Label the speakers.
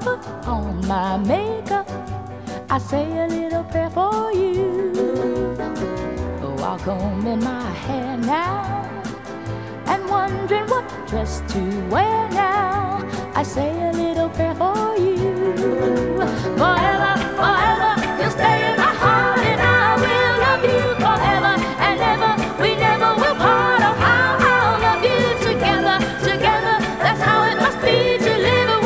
Speaker 1: put on my makeup, I say a little prayer for you. While combing my hair now and wondering what dress to wear now, I say a